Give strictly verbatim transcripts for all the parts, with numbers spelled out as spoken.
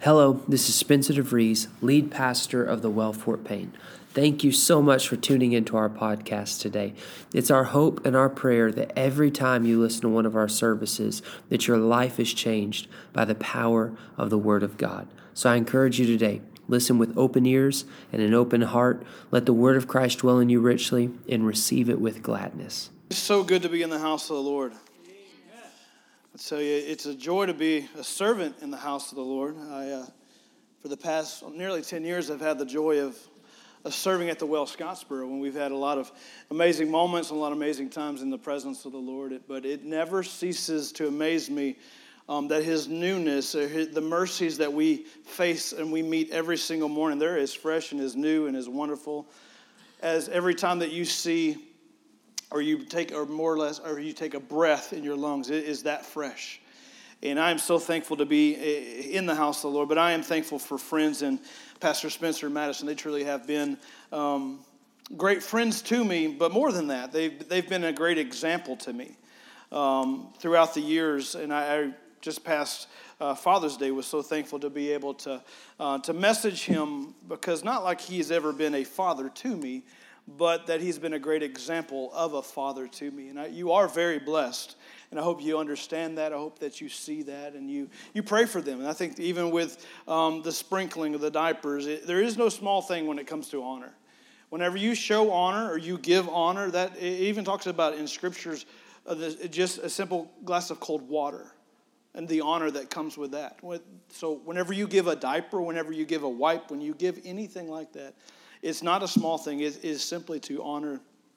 Hello, this is Spencer DeVries, lead pastor of the Well Fort Payne. Thank you so much for tuning into our podcast today. It's our hope and our prayer that every time you listen to one of our services, that your life is changed by the power of the Word of God. So I encourage you today, listen with open ears and an open heart. Let the Word of Christ dwell in you richly and receive it with gladness. It's so good to be in the house of the Lord. I tell you, it's a joy to be a servant in the house of the Lord. I, uh, for the past nearly ten years, I've had the joy of, of serving at the Well Scottsboro, when we've had a lot of amazing moments and a lot of amazing times in the presence of the Lord. It, but it never ceases to amaze me um, that His newness, or his, the mercies that we face and we meet every single morning, they're as fresh and as new and as wonderful as every time that you see or you take, or more or less, or you take a breath in your lungs. It is that fresh. And I am so thankful to be in the house of the Lord, but I am thankful for friends and Pastor Spencer and Madison. They truly have been um, great friends to me, but more than that, they've, they've been a great example to me um, throughout the years. And I, I just past uh, Father's Day was so thankful to be able to, uh, to message him, because not like he's ever been a father to me, but that he's been a great example of a father to me. And I, you are very blessed, and I hope you understand that. I hope that you see that, and you, you pray for them. And I think even with um, the sprinkling of the diapers, it, there is no small thing when it comes to honor. Whenever you show honor or you give honor, that it even talks about in Scriptures uh, the, just a simple glass of cold water and the honor that comes with that. So whenever you give a diaper, whenever you give a wipe, when you give anything like that, it's not a small thing. It is simply to honor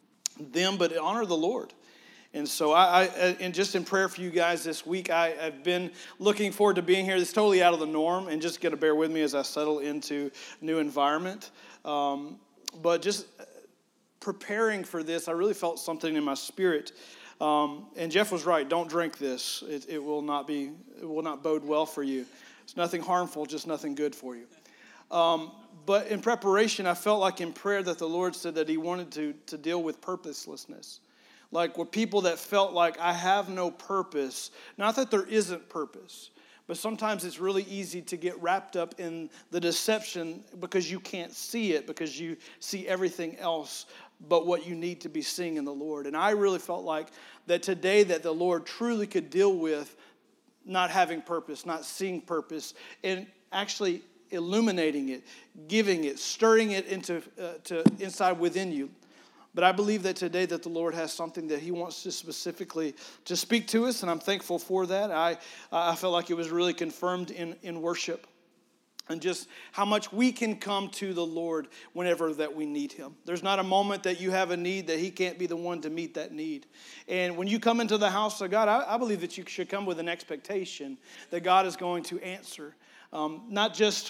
them, but honor the Lord. And so I, I and just in prayer for you guys this week, I, I've been looking forward to being here. It's totally out of the norm, and just got to bear with me as I settle into a new environment. Um, but just preparing for this, I really felt something in my spirit. Um, and Jeff was right. Don't drink this. It, it will not be. It will not bode well for you. It's nothing harmful, just nothing good for you. Um, but in preparation, I felt like in prayer that the Lord said that He wanted to, to deal with purposelessness. Like with people that felt like, I have no purpose. Not that there isn't purpose, but sometimes it's really easy to get wrapped up in the deception because you can't see it, because you see everything else but what you need to be seeing in the Lord. And I really felt like that today that the Lord truly could deal with not having purpose, not seeing purpose, and actually illuminating it, giving it, stirring it into uh, to inside within you. But I believe that today that the Lord has something that He wants to specifically to speak to us, and I'm thankful for that. I I felt like it was really confirmed in, in worship, and just how much we can come to the Lord whenever that we need Him. There's not a moment that you have a need that He can't be the one to meet that need. And when you come into the house of God, I, I believe that you should come with an expectation that God is going to answer. Um, not just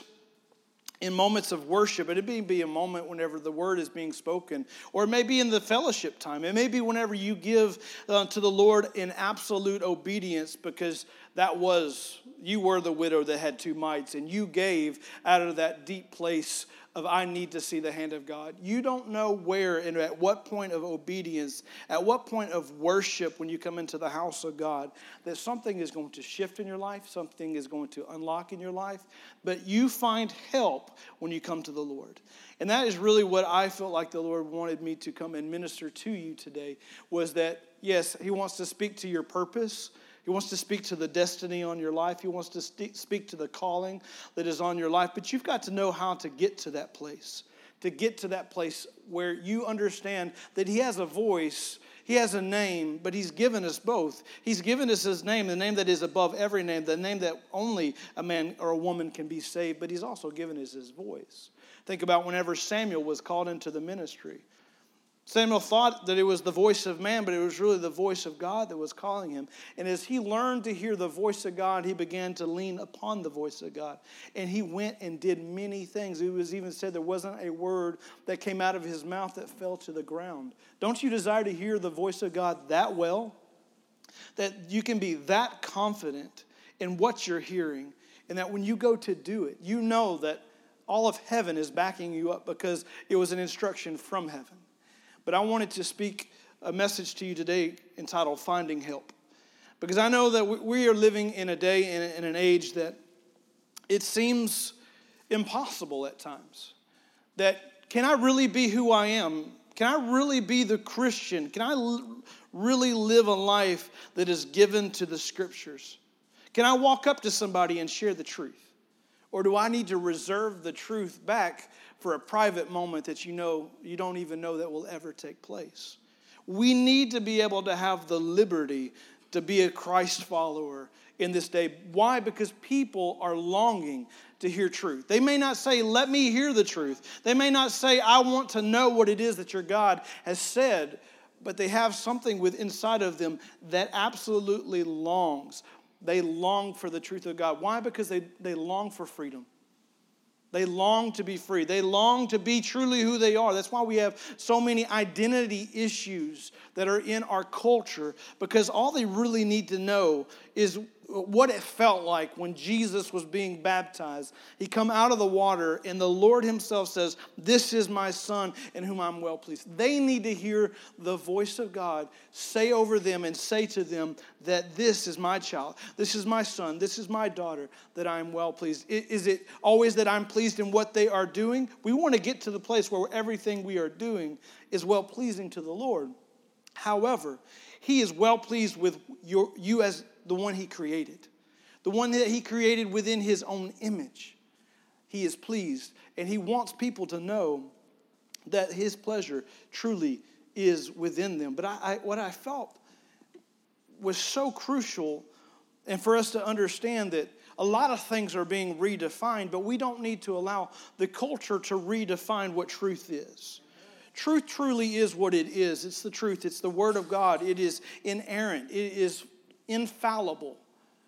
in moments of worship, but it may be a moment whenever the word is being spoken, or it may be in the fellowship time. It may be whenever you give uh, to the Lord in absolute obedience, because that was, you were the widow that had two mites, and you gave out of that deep place of, I need to see the hand of God. You don't know where and at what point of obedience, at what point of worship when you come into the house of God, that something is going to shift in your life, something is going to unlock in your life, but you find help when you come to the Lord. And that is really what I felt like the Lord wanted me to come and minister to you today, was that, yes, He wants to speak to your purpose. He wants to speak to the destiny on your life. He wants to speak to the calling that is on your life. But you've got to know how to get to that place, to get to that place where you understand that He has a voice, He has a name, but He's given us both. He's given us His name, the name that is above every name, the name that only a man or a woman can be saved, but He's also given us His voice. Think about whenever Samuel was called into the ministry. Samuel thought that it was the voice of man, but it was really the voice of God that was calling him. And as he learned to hear the voice of God, he began to lean upon the voice of God. And he went and did many things. It was even said there wasn't a word that came out of his mouth that fell to the ground. Don't you desire to hear the voice of God that well? That you can be that confident in what you're hearing, and that when you go to do it, you know that all of heaven is backing you up because it was an instruction from heaven. But I wanted to speak a message to you today entitled Finding Help. Because I know that we are living in a day and in an age that it seems impossible at times. That, can I really be who I am? Can I really be the Christian? Can I l- really live a life that is given to the Scriptures? Can I walk up to somebody and share the truth? Or do I need to reserve the truth back for a private moment that you know you don't even know that will ever take place? We need to be able to have the liberty to be a Christ follower in this day. Why? Because people are longing to hear truth. They may not say, let me hear the truth. They may not say, I want to know what it is that your God has said. But they have something within inside of them that absolutely longs. They long for the truth of God. Why? Because they, they long for freedom. They long to be free. They long to be truly who they are. That's why we have so many identity issues that are in our culture, because all they really need to know is what it felt like when Jesus was being baptized. He come out of the water and the Lord himself says, this is my son in whom I'm well pleased. They need to hear the voice of God say over them and say to them that this is my child, this is my son, this is my daughter, that I am well pleased. Is it always that I'm pleased in what they are doing? We want to get to the place where everything we are doing is well pleasing to the Lord. However, he is well pleased with your, you as the one he created, the one that he created within his own image. He is pleased, and he wants people to know that his pleasure truly is within them. But I, I, what I felt was so crucial, and for us to understand that a lot of things are being redefined, but we don't need to allow the culture to redefine what truth is. Truth truly is what it is. It's the truth. It's the Word of God. It is inerrant. It is infallible.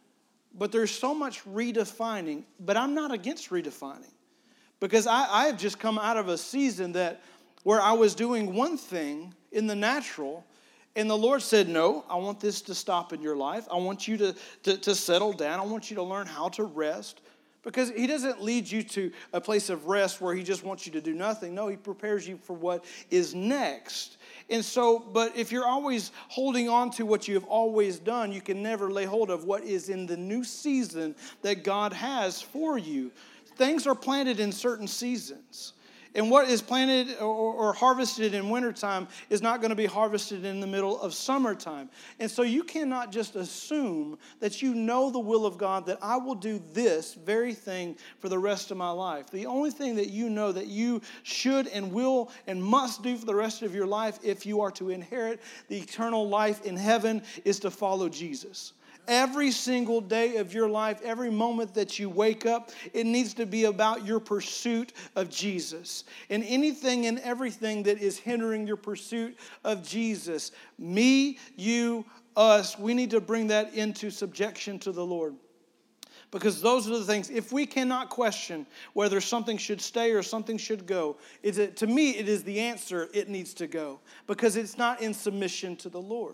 But there's so much redefining. But I'm not against redefining. Because I, I have just come out of a season that where I was doing one thing in the natural, and the Lord said, no, I want this to stop in your life. I want you to, to, to settle down. I want you to learn how to rest. Because he doesn't lead you to a place of rest where he just wants you to do nothing. No, he prepares you for what is next. And so, but if you're always holding on to what you have always done, you can never lay hold of what is in the new season that God has for you. Things are planted in certain seasons. And what is planted or, or harvested in wintertime is not going to be harvested in the middle of summertime. And so you cannot just assume that you know the will of God, that I will do this very thing for the rest of my life. The only thing that you know that you should and will and must do for the rest of your life, if you are to inherit the eternal life in heaven, is to follow Jesus. Every single day of your life, every moment that you wake up, it needs to be about your pursuit of Jesus. And anything and everything that is hindering your pursuit of Jesus, me, you, us, we need to bring that into subjection to the Lord. Because those are the things, if we cannot question whether something should stay or something should go, it's a, to me, it is the answer, it needs to go. Because it's not in submission to the Lord.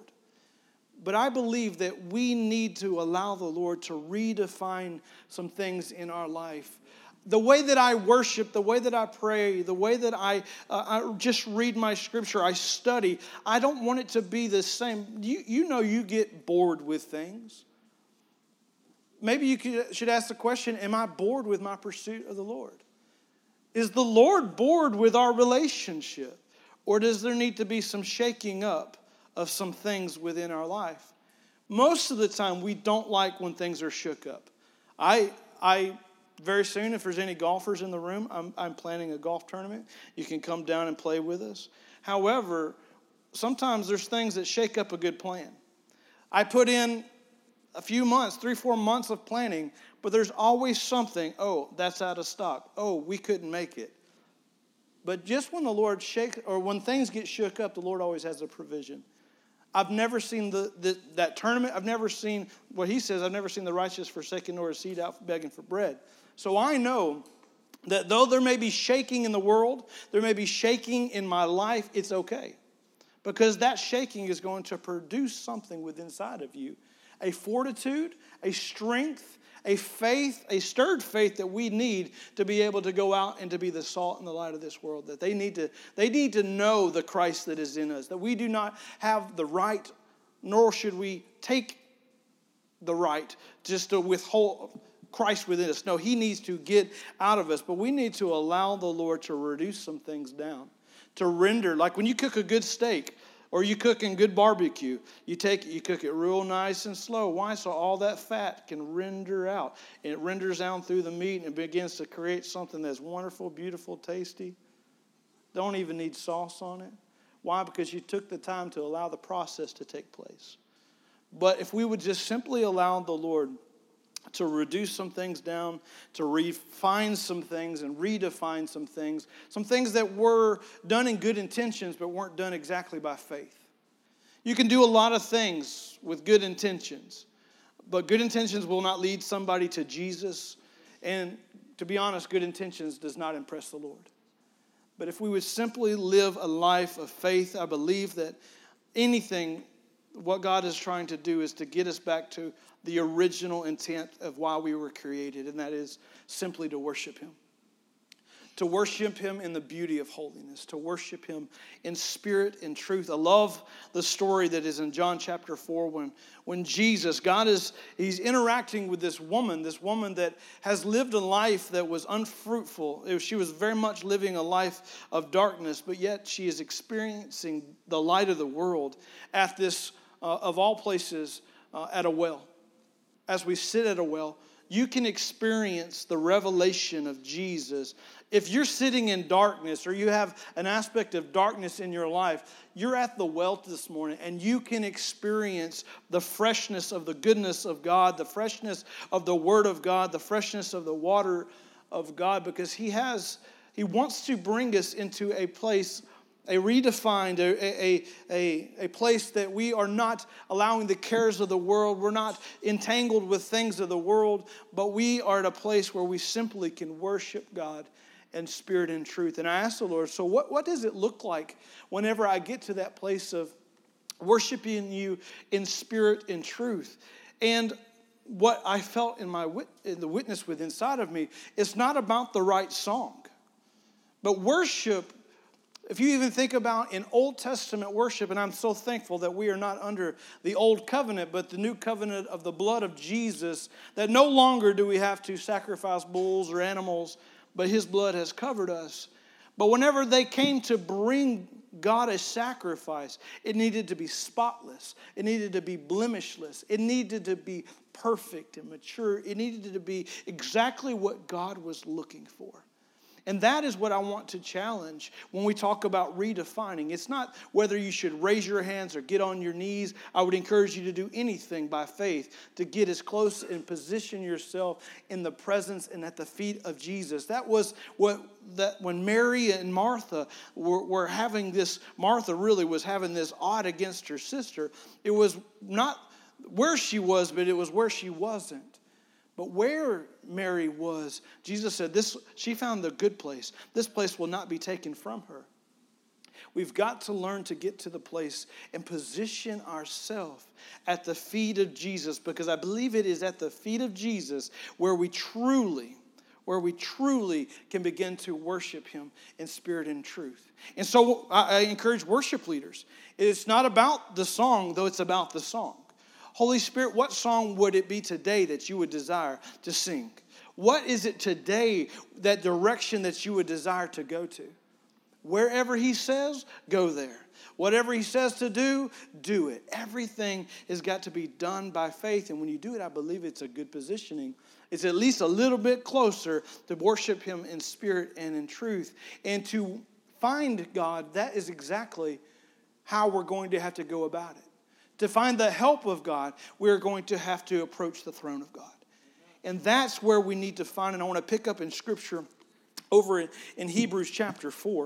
But I believe that we need to allow the Lord to redefine some things in our life. The way that I worship, the way that I pray, the way that I, uh, I just read my scripture, I study, I don't want it to be the same. You, you know you get bored with things. Maybe you could, should ask the question, am I bored with my pursuit of the Lord? Is the Lord bored with our relationship? Or does there need to be some shaking up of some things within our life? Most of the time, we don't like when things are shook up. I, I very soon, if there's any golfers in the room, I'm, I'm planning a golf tournament. You can come down and play with us. However, sometimes there's things that shake up a good plan. I put in a few months, three, four months of planning, but there's always something, oh, that's out of stock. Oh, we couldn't make it. But just when the Lord shakes, or when things get shook up, the Lord always has a provision. I've never seen the, the that tournament. I've never seen what he says. I've never seen the righteous forsaken nor a seed out begging for bread. So I know that though there may be shaking in the world, there may be shaking in my life, it's okay. Because that shaking is going to produce something within inside of you. A fortitude, a strength, a faith, a stirred faith that we need to be able to go out and to be the salt and the light of this world. That they need to, they need to know the Christ that is in us. That we do not have the right, nor should we take the right just to withhold, Christ within us. No, he needs to get out of us. But we need to allow the Lord to reduce some things down, to render. Like when you cook a good steak or you cook in good barbecue, you take it, you cook it real nice and slow. Why? So all that fat can render out. And it renders down through the meat and it begins to create something that's wonderful, beautiful, tasty. Don't even need sauce on it. Why? Because you took the time to allow the process to take place. But if we would just simply allow the Lord to reduce some things down, to refine some things and redefine some things, some things that were done in good intentions but weren't done exactly by faith. You can do a lot of things with good intentions, but good intentions will not lead somebody to Jesus. And to be honest, good intentions does not impress the Lord. But if we would simply live a life of faith, I believe that anything, what God is trying to do is to get us back to the original intent of why we were created, and that is simply to worship him. To worship him in the beauty of holiness, to worship him in spirit and truth. I love the story that is in John chapter four when, when Jesus, God is, he's interacting with this woman, this woman that has lived a life that was unfruitful. She was very much living a life of darkness, but yet she is experiencing the light of the world at this, uh, of all places, uh, at a well. As we sit at a well, you can experience the revelation of Jesus. If you're sitting in darkness or you have an aspect of darkness in your life, you're at the well this morning and you can experience the freshness of the goodness of God, the freshness of the Word of God, the freshness of the water of God, because He has, He wants to bring us into a place, a redefined, a, a, a, a place that we are not allowing the cares of the world. We're not entangled with things of the world, but we are at a place where we simply can worship God in spirit and truth. And I asked the Lord, so what, what does it look like whenever I get to that place of worshiping you in spirit and truth? And what I felt in my in the witness with inside of me, it's not about the right song, but worship. If you even think about in Old Testament worship, and I'm so thankful that we are not under the old covenant, but the new covenant of the blood of Jesus, that no longer do we have to sacrifice bulls or animals, but His blood has covered us. But whenever they came to bring God a sacrifice, it needed to be spotless. It needed to be blemishless. It needed to be perfect and mature. It needed to be exactly what God was looking for. And that is what I want to challenge when we talk about redefining. It's not whether you should raise your hands or get on your knees. I would encourage you to do anything by faith to get as close and position yourself in the presence and at the feet of Jesus. That was what that when Mary and Martha were, were having this, Martha really was having this odd against her sister. It was not where she was, but it was where she wasn't. But where Mary was, Jesus said, "This she found the good place. This place will not be taken from her." We've got to learn to get to the place and position ourselves at the feet of Jesus, because I believe it is at the feet of Jesus where we truly, where we truly can begin to worship Him in spirit and truth. And so I, I encourage worship leaders. It's not about the song, though it's about the song. Holy Spirit, what song would it be today that you would desire to sing? What is it today, that direction that you would desire to go to? Wherever He says, go there. Whatever He says to do, do it. Everything has got to be done by faith. And when you do it, I believe it's a good positioning. It's at least a little bit closer to worship Him in spirit and in truth. And to find God, that is exactly how we're going to have to go about it. To find the help of God, we're going to have to approach the throne of God. And that's where we need to find, and I want to pick up in Scripture over in, in Hebrews chapter four.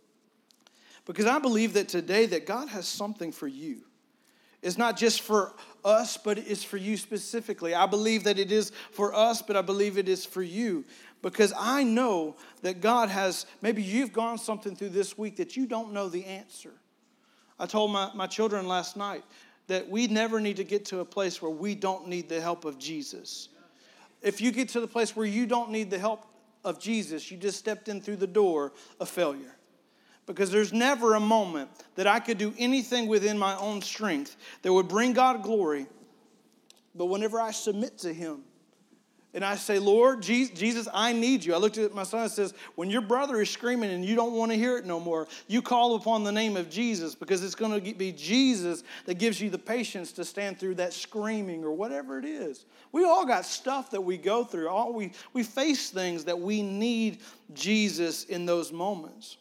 Because I believe that today that God has something for you. It's not just for us, but it's for you specifically. I believe that it is for us, but I believe it is for you. Because I know that God has, maybe you've gone something through this week that you don't know the answer. I told my, my children last night that we never need to get to a place where we don't need the help of Jesus. If you get to the place where you don't need the help of Jesus, you just stepped in through the door of failure. Because there's never a moment that I could do anything within my own strength that would bring God glory. But whenever I submit to Him, And I say, Lord, Jesus, I need you. I looked at my son and says, when your brother is screaming and you don't want to hear it no more, you call upon the name of Jesus, because it's going to be Jesus that gives you the patience to stand through that screaming or whatever it is. We all got stuff that we go through. All we, we face things that we need Jesus in those moments.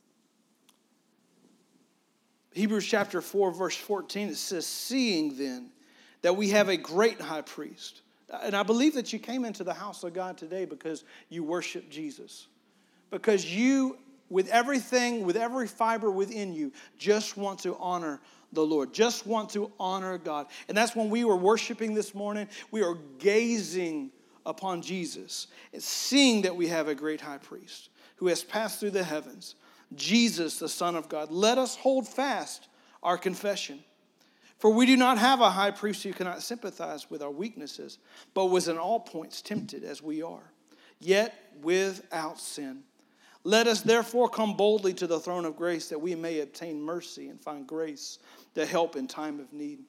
Hebrews chapter four, verse fourteen, it says, seeing then that we have a great high priest. And I believe that you came into the house of God today because you worship Jesus. Because you, with everything, with every fiber within you, just want to honor the Lord. Just want to honor God. And that's when we were worshiping this morning. We are gazing upon Jesus and seeing that we have a great high priest who has passed through the heavens. Jesus, the Son of God. Let us hold fast our confession. For we do not have a high priest who cannot sympathize with our weaknesses, but was in all points tempted as we are, yet without sin. Let us therefore come boldly to the throne of grace, that we may obtain mercy and find grace to help in time of need.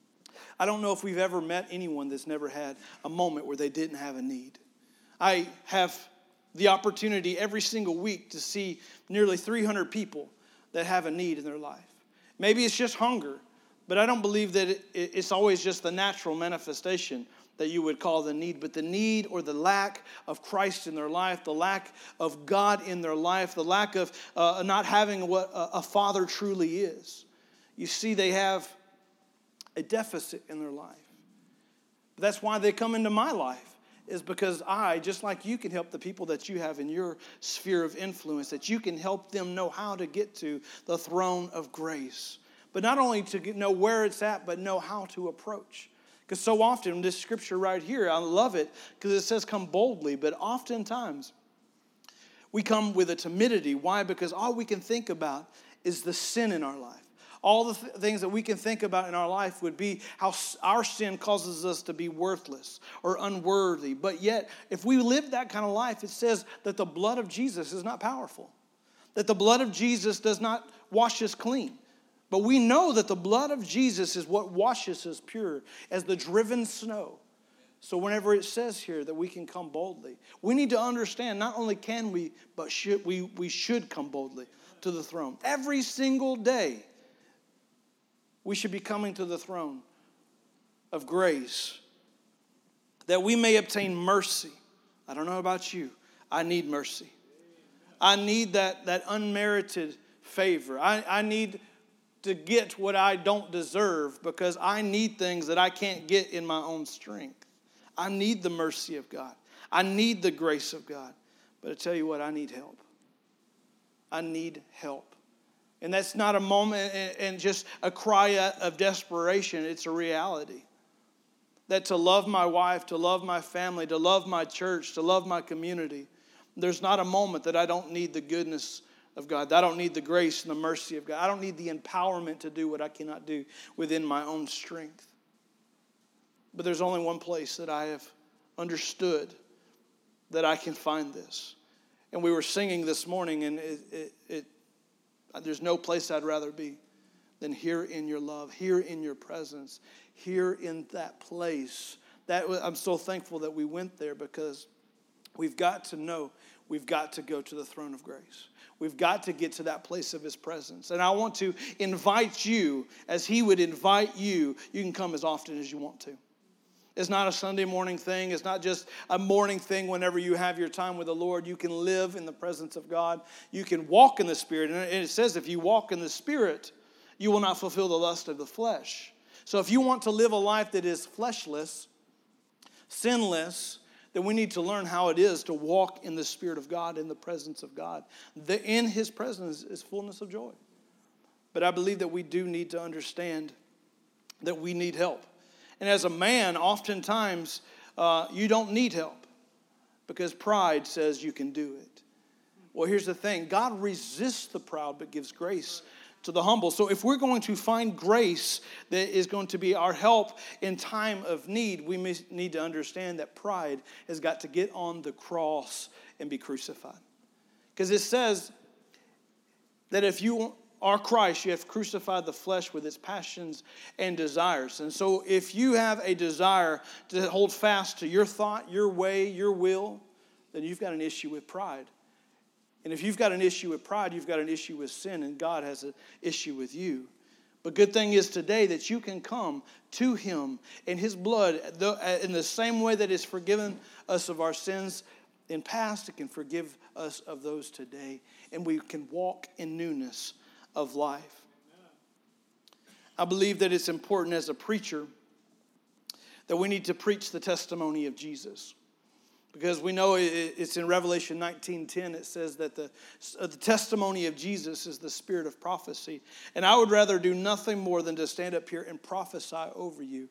I don't know if we've ever met anyone that's never had a moment where they didn't have a need. I have the opportunity every single week to see nearly three hundred people that have a need in their life. Maybe it's just hunger. But I don't believe that it, it's always just the natural manifestation that you would call the need. But the need or the lack of Christ in their life, the lack of God in their life, the lack of uh, not having what a, a father truly is. You see, they have a deficit in their life. That's why they come into my life, is because I, just like you can help the people that you have in your sphere of influence, that you can help them know how to get to the throne of grace. But not only to know where it's at, but know how to approach. Because so often, this scripture right here, I love it because it says come boldly. But oftentimes, we come with a timidity. Why? Because all we can think about is the sin in our life. All the th- things that we can think about in our life would be how our sin causes us to be worthless or unworthy. But yet, if we live that kind of life, it says that the blood of Jesus is not powerful. That the blood of Jesus does not wash us clean. But we know that the blood of Jesus is what washes us pure as the driven snow. So whenever it says here that we can come boldly, we need to understand not only can we, but should we, we should come boldly to the throne. Every single day, we should be coming to the throne of grace that we may obtain mercy. I don't know about you. I need mercy. I need that, that unmerited favor. I, I need to get what I don't deserve, because I need things that I can't get in my own strength. I need the mercy of God. I need the grace of God. But I tell you what, I need help. I need help. And that's not a moment and just a cry of desperation. It's a reality. That to love my wife, to love my family, to love my church, to love my community, there's not a moment that I don't need the goodness of God. I don't need the grace and the mercy of God. I don't need the empowerment to do what I cannot do within my own strength. But there's only one place that I have understood that I can find this. And we were singing this morning, and it, it, it, there's no place I'd rather be than here in your love, here in your presence, here in that place. That I'm so thankful that we went there, because we've got to know, we've got to go to the throne of grace. We've got to get to that place of his presence. And I want to invite you, as he would invite you, you can come as often as you want to. It's not a Sunday morning thing. It's not just a morning thing whenever you have your time with the Lord. You can live in the presence of God. You can walk in the Spirit. And it says if you walk in the Spirit, you will not fulfill the lust of the flesh. So if you want to live a life that is fleshless, sinless, then we need to learn how it is to walk in the Spirit of God, in the presence of God. The, in his presence is fullness of joy. But I believe that we do need to understand that we need help. And as a man, oftentimes, uh, you don't need help, because pride says you can do it. Well, here's the thing. God resists the proud, but gives grace to the humble. So if we're going to find grace that is going to be our help in time of need, we need to understand that pride has got to get on the cross and be crucified. Because it says that if you are Christ, you have crucified the flesh with its passions and desires. And so if you have a desire to hold fast to your thought, your way, your will, then you've got an issue with pride. And if you've got an issue with pride, you've got an issue with sin, and God has an issue with you. But good thing is today that you can come to Him in His blood in the same way that it's forgiven us of our sins in past, it can forgive us of those today. And we can walk in newness of life. I believe that it's important as a preacher that we need to preach the testimony of Jesus. Because we know it's in Revelation nineteen ten, it says that the, the testimony of Jesus is the spirit of prophecy. And I would rather do nothing more than to stand up here and prophesy over you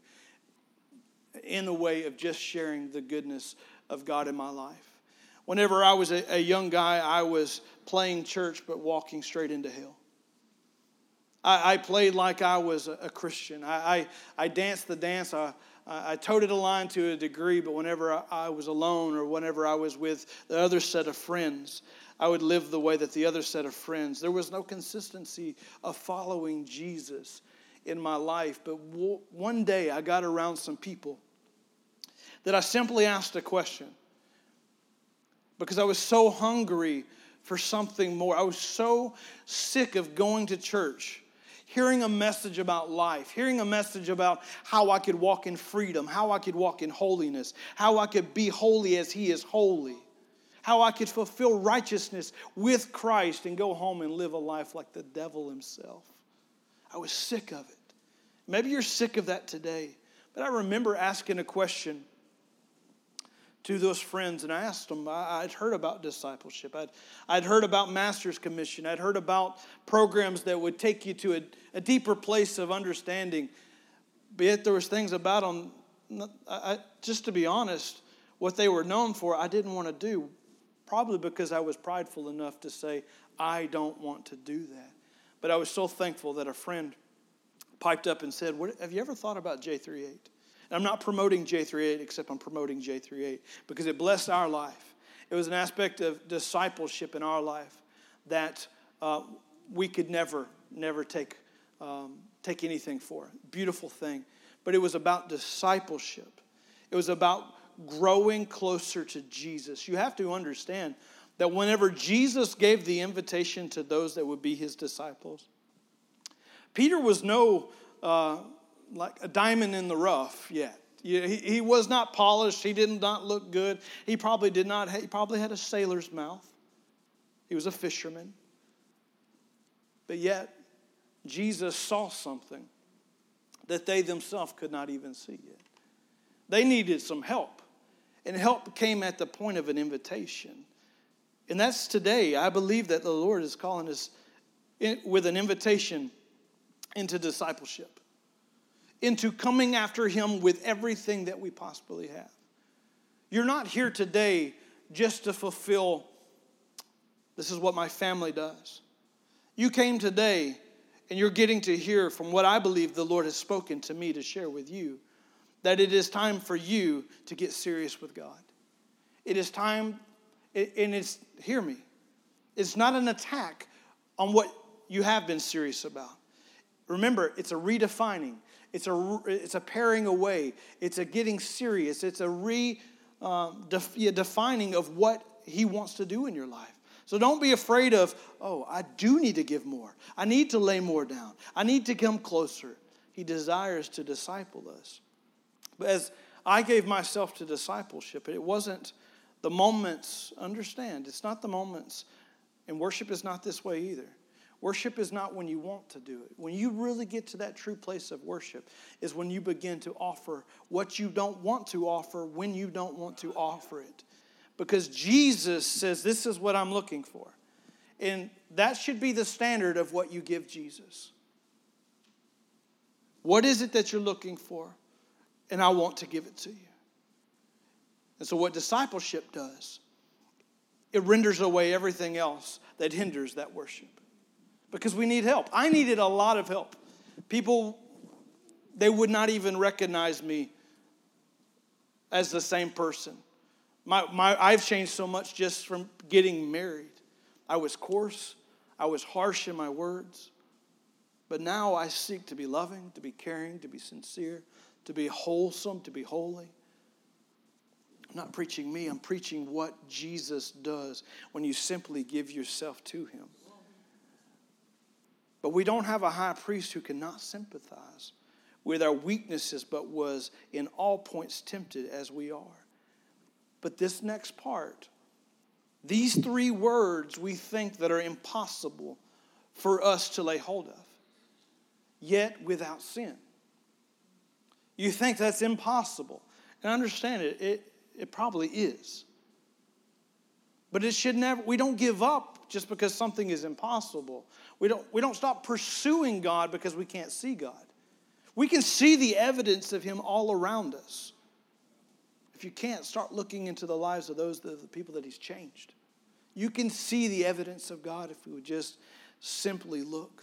in a way of just sharing the goodness of God in my life. Whenever I was a, a young guy, I was playing church but walking straight into hell. I, I played like I was a, a Christian. I, I, I danced the dance. I, I toted a line to a degree, but whenever I, I was alone or whenever I was with the other set of friends, I would live the way that the other set of friends. There was no consistency of following Jesus in my life. But w- one day I got around some people that I simply asked a question because I was so hungry for something more. I was so sick of going to church, hearing a message about life, hearing a message about how I could walk in freedom, how I could walk in holiness, how I could be holy as He is holy, how I could fulfill righteousness with Christ and go home and live a life like the devil himself. I was sick of it. Maybe you're sick of that today. But I remember asking a question to those friends, and I asked them, I, I'd heard about discipleship. I'd, I'd heard about Master's Commission. I'd heard about programs that would take you to a, a deeper place of understanding. But yet there was things about them, I, I, just to be honest, what they were known for, I didn't want to do. Probably because I was prideful enough to say, I don't want to do that. But I was so thankful that a friend piped up and said, what, have you ever thought about J thirty-eight? And I'm not promoting J thirty-eight, except I'm promoting J thirty-eight because it blessed our life. It was an aspect of discipleship in our life that uh, we could never, never take, um, take anything for. Beautiful thing. But it was about discipleship. It was about growing closer to Jesus. You have to understand that whenever Jesus gave the invitation to those that would be His disciples, Peter was no... Uh, like a diamond in the rough yet. He, he was not polished. He did not look good. He probably did not. He probably had a sailor's mouth. He was a fisherman. But yet, Jesus saw something that they themselves could not even see yet. They needed some help. And help came at the point of an invitation. And that's today. I believe that the Lord is calling us in, with an invitation into discipleship, into coming after Him with everything that we possibly have. You're not here today just to fulfill, this is what my family does. You came today and you're getting to hear from what I believe the Lord has spoken to me to share with you, that it is time for you to get serious with God. It is time, and it's, hear me, it's not an attack on what you have been serious about. Remember, it's a redefining. It's a, it's a paring away. It's a getting serious. It's a re, um, def, yeah, defining of what He wants to do in your life. So don't be afraid of, oh, I do need to give more. I need to lay more down. I need to come closer. He desires to disciple us. But as I gave myself to discipleship, it wasn't the moments, understand, it's not the moments, and worship is not this way either. Worship is not when you want to do it. When you really get to that true place of worship is when you begin to offer what you don't want to offer when you don't want to offer it. Because Jesus says, this is what I'm looking for. And that should be the standard of what you give Jesus. What is it that you're looking for? And I want to give it to you. And so what discipleship does, it renders away everything else that hinders that worship. Because we need help. I needed a lot of help. People, they would not even recognize me as the same person. My, my, I've changed so much just from getting married. I was coarse. I was harsh in my words. But now I seek to be loving, to be caring, to be sincere, to be wholesome, to be holy. I'm not preaching me, I'm preaching what Jesus does when you simply give yourself to him. But we don't have a high priest who cannot sympathize with our weaknesses, but was in all points tempted as we are. But this next part, these three words we think that are impossible for us to lay hold of, yet without sin. You think that's impossible. And understand it, it, it probably is. But it should never, we don't give up just because something is impossible. We don't, we don't stop pursuing God because we can't see God. We can see the evidence of him all around us. If you can't, start looking into the lives of those, the, the people that he's changed. You can see the evidence of God if we would just simply look.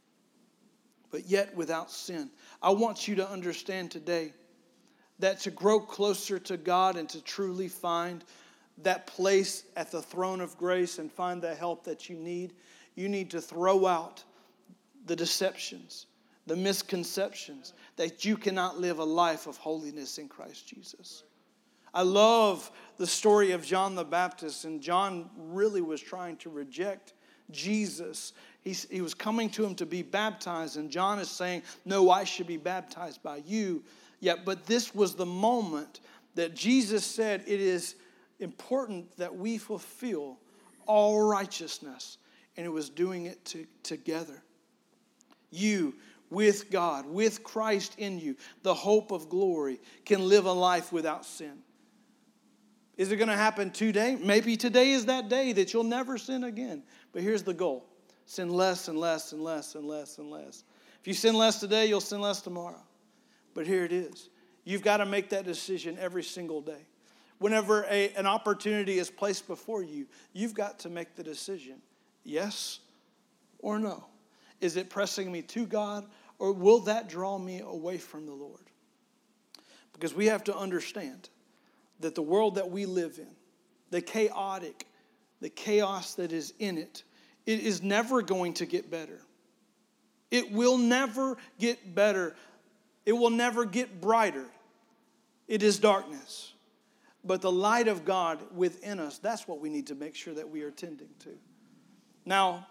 But yet without sin. I want you to understand today that to grow closer to God and to truly find that place at the throne of grace and find the help that you need, you need to throw out the deceptions, the misconceptions that you cannot live a life of holiness in Christ Jesus. I love the story of John the Baptist, and John really was trying to reject Jesus. He, he was coming to him to be baptized, and John is saying, no, I should be baptized by you. Yet, but this was the moment that Jesus said it is important that we fulfill all righteousness, and it was doing it to, together. You, with God, with Christ in you, the hope of glory, can live a life without sin. Is it going to happen today? Maybe today is that day that you'll never sin again. But here's the goal. Sin less and less and less and less and less. If you sin less today, you'll sin less tomorrow. But here it is. You've got to make that decision every single day. Whenever a, an opportunity is placed before you, you've got to make the decision. Yes or no? Is it pressing me to God, or will that draw me away from the Lord? Because we have to understand that the world that we live in, the chaotic, the chaos that is in it, it is never going to get better. It will never get better. It will never get brighter. It is darkness. But the light of God within us, that's what we need to make sure that we are tending to. Now,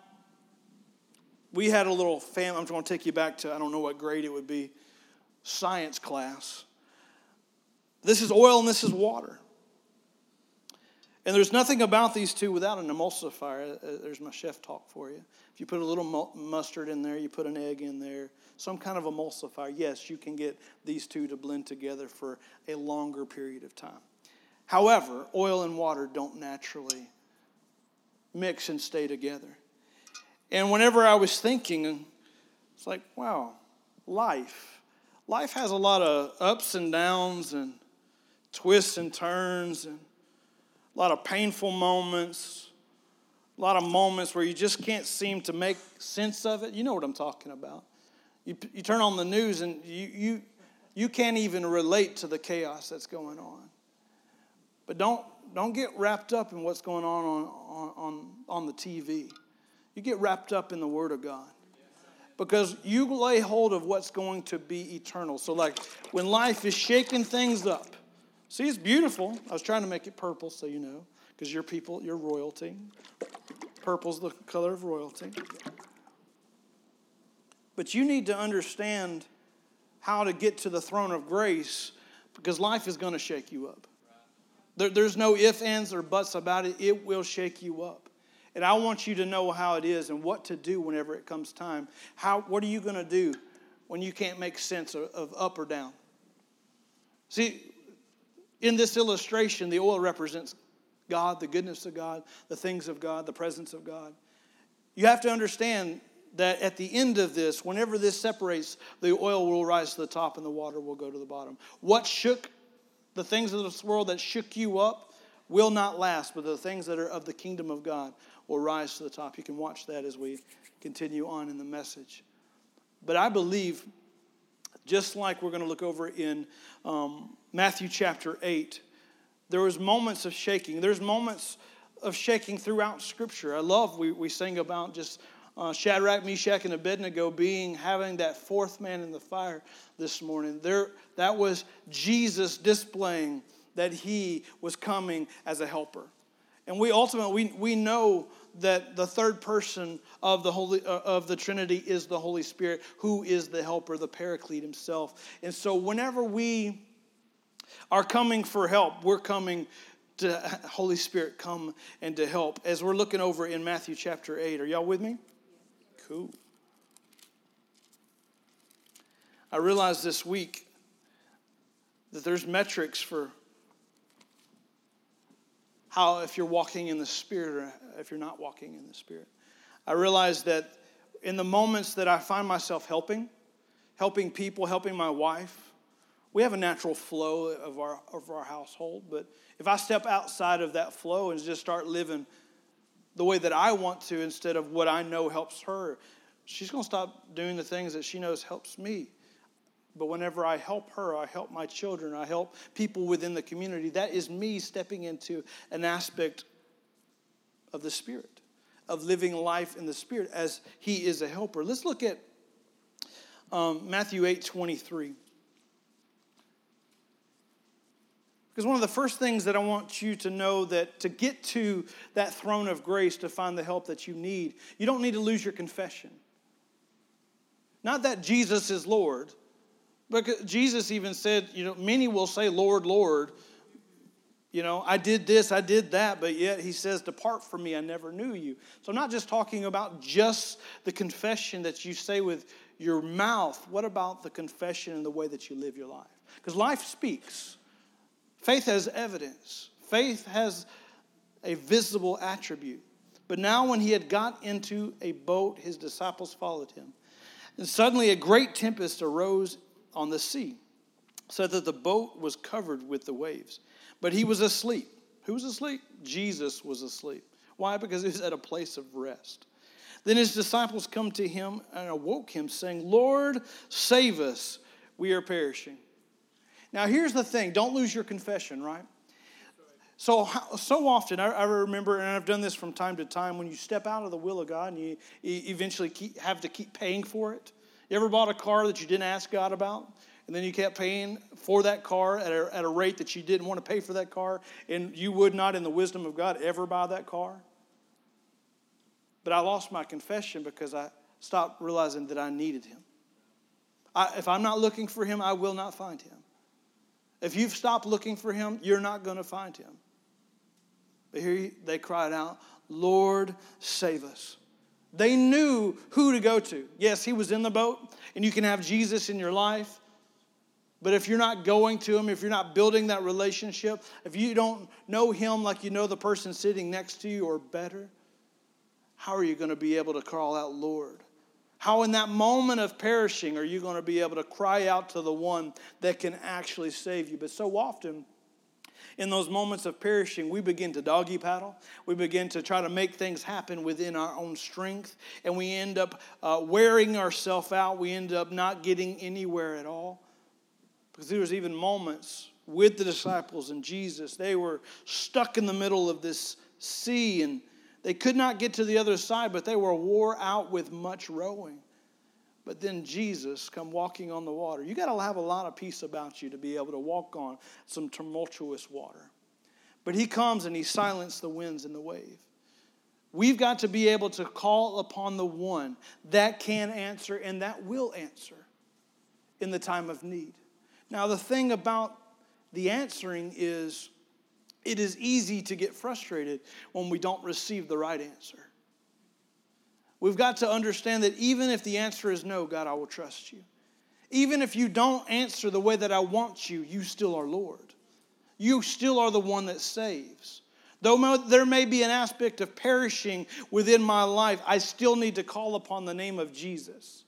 we had a little family. I'm going to take you back to, I don't know what grade it would be, science class. This is oil and this is water. And there's nothing about these two without an emulsifier. There's my chef talk for you. If you put a little mustard in there, you put an egg in there, some kind of emulsifier, yes, you can get these two to blend together for a longer period of time. However, oil and water don't naturally mix and stay together. And whenever I was thinking, it's like, wow, life. Life has a lot of ups and downs and twists and turns and a lot of painful moments, a lot of moments where you just can't seem to make sense of it. You know what I'm talking about. You, you turn on the news and you, you, you can't even relate to the chaos that's going on. But don't, don't get wrapped up in what's going on on, on on the T V. You get wrapped up in the Word of God. Because you lay hold of what's going to be eternal. So like when life is shaking things up. See, it's beautiful. I was trying to make it purple so you know. Because you're people, you're royalty. Purple's the color of royalty. But you need to understand how to get to the throne of grace. Because life is going to shake you up. There, there's no ifs, ands, or buts about it. It will shake you up. And I want you to know how it is and what to do whenever it comes time. How? What are you going to do when you can't make sense of, of up or down? See, in this illustration, the oil represents God, the goodness of God, the things of God, the presence of God. You have to understand that at the end of this, whenever this separates, the oil will rise to the top and the water will go to the bottom. What shook the things of this world that shook you up will not last, but the things that are of the kingdom of God will rise to the top. You can watch that as we continue on in the message. But I believe, just like we're going to look over in um, Matthew chapter eight, there was moments of shaking. There's moments of shaking throughout Scripture. I love, we, we sing about just uh, Shadrach, Meshach, and Abednego being having that fourth man in the fire this morning. There, that was Jesus displaying that he was coming as a helper. And we ultimately, we, we know that the third person of the Holy uh, of the Trinity is the Holy Spirit, who is the helper, the Paraclete himself. And so whenever we are coming for help, we're coming to Holy Spirit come and to help. As we're looking over in Matthew chapter eight. Are y'all with me? Cool. I realized this week that there's metrics for how if you're walking in the Spirit or if you're not walking in the Spirit. I realized that in the moments that I find myself helping, helping people, helping my wife, we have a natural flow of our of our household. But if I step outside of that flow and just start living the way that I want to instead of what I know helps her, she's going to stop doing the things that she knows helps me. But whenever I help her, I help my children, I help people within the community, that is me stepping into an aspect of the Spirit, of living life in the Spirit as he is a helper. Let's look at um, Matthew eight twenty-three. Because one of the first things that I want you to know, that to get to that throne of grace, to find the help that you need, you don't need to lose your confession. Not that Jesus is Lord. Because Jesus even said, you know, many will say, Lord, Lord, you know, I did this, I did that, but yet he says, depart from me, I never knew you. So I'm not just talking about just the confession that you say with your mouth. What about the confession and the way that you live your life? Because life speaks. Faith has evidence. Faith has a visible attribute. But now when he had got into a boat, his disciples followed him. And suddenly a great tempest arose on the sea, so that the boat was covered with the waves. But he was asleep. Who was asleep? Jesus was asleep. Why? Because he was at a place of rest. Then his disciples come to him and awoke him, saying, Lord, save us, we are perishing. Now here's the thing, don't lose your confession, right? So so often, I, I remember, and I've done this from time to time, when you step out of the will of God and you, you eventually keep, have to keep paying for it. You ever bought a car that you didn't ask God about? And then you kept paying for that car at a, at a rate that you didn't want to pay for that car, and you would not, in the wisdom of God, ever buy that car? But I lost my confession because I stopped realizing that I needed him. I, if I'm not looking for him, I will not find him. If you've stopped looking for him, you're not going to find him. But here they cried out, Lord, save us. They knew who to go to. Yes, he was in the boat, and you can have Jesus in your life. But if you're not going to him, if you're not building that relationship, if you don't know him like you know the person sitting next to you or better, how are you going to be able to call out, Lord? How in that moment of perishing are you going to be able to cry out to the one that can actually save you? But so often, in those moments of perishing, we begin to doggy paddle. We begin to try to make things happen within our own strength. And we end up uh, wearing ourselves out. We end up not getting anywhere at all. Because there was even moments with the disciples and Jesus. They were stuck in the middle of this sea. And they could not get to the other side. But they were wore out with much rowing. But then Jesus come walking on the water. You got to have a lot of peace about you to be able to walk on some tumultuous water. But he comes and he silenced the winds and the wave. We've got to be able to call upon the one that can answer and that will answer in the time of need. Now, the thing about the answering is it is easy to get frustrated when we don't receive the right answer. We've got to understand that even if the answer is no, God, I will trust you. Even if you don't answer the way that I want you, you still are Lord. You still are the one that saves. Though there may be an aspect of perishing within my life, I still need to call upon the name of Jesus.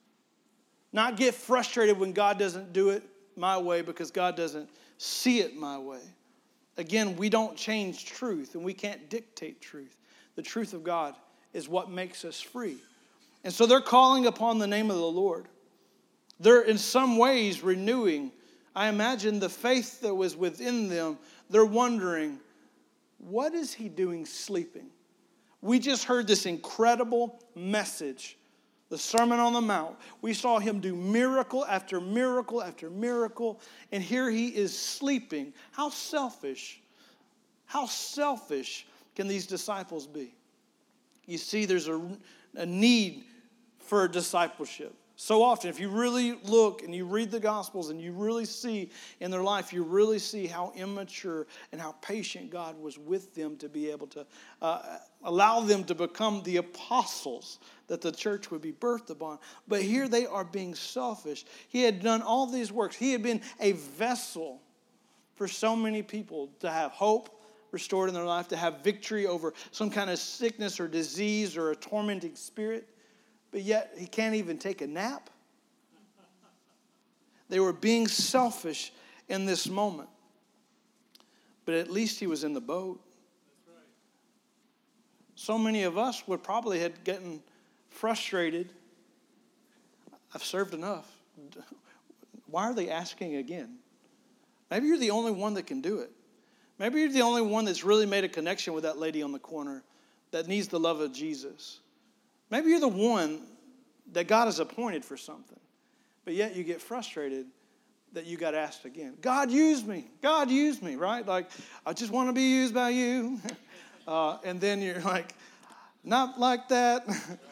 Not get frustrated when God doesn't do it my way because God doesn't see it my way. Again, we don't change truth and we can't dictate truth. The truth of God is what makes us free. And so they're calling upon the name of the Lord. They're in some ways renewing, I imagine, the faith that was within them. They're wondering, what is he doing sleeping? We just heard this incredible message, the Sermon on the Mount. We saw him do miracle after miracle after miracle, and here he is sleeping. How selfish, how selfish can these disciples be? You see, there's a, a need for discipleship. So often, if you really look and you read the Gospels and you really see in their life, you really see how immature and how patient God was with them to be able to uh, allow them to become the apostles that the church would be birthed upon. But here they are being selfish. He had done all these works. He had been a vessel for so many people to have hope restored in their life, to have victory over some kind of sickness or disease or a tormenting spirit. But yet he can't even take a nap. They were being selfish in this moment. But at least he was in the boat. That's right. So many of us would probably have gotten frustrated. I've served enough. Why are they asking again? Maybe you're the only one that can do it. Maybe you're the only one that's really made a connection with that lady on the corner that needs the love of Jesus. Maybe you're the one that God has appointed for something, but yet you get frustrated that you got asked again. God, use me. God, use me, right? Like, I just want to be used by you. Uh, and then you're like, not like that.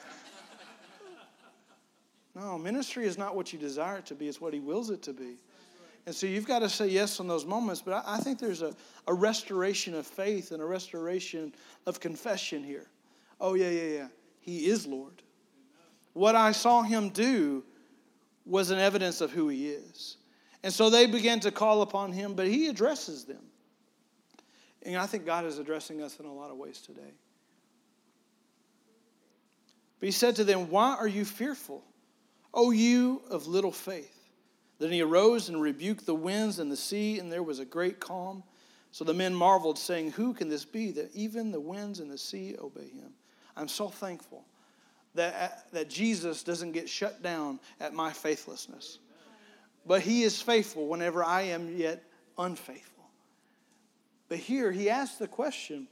No, ministry is not what you desire it to be. It's what he wills it to be. And so you've got to say yes in those moments. But I, I think there's a, a restoration of faith and a restoration of confession here. Oh, yeah, yeah, yeah. He is Lord. What I saw him do was an evidence of who he is. And so they began to call upon him, but he addresses them. And I think God is addressing us in a lot of ways today. But he said to them, why are you fearful, O you of little faith? Then he arose and rebuked the winds and the sea, and there was a great calm. So the men marveled, saying, who can this be, that even the winds and the sea obey him? I'm so thankful that, that Jesus doesn't get shut down at my faithlessness. But he is faithful whenever I am yet unfaithful. But here he asks the question,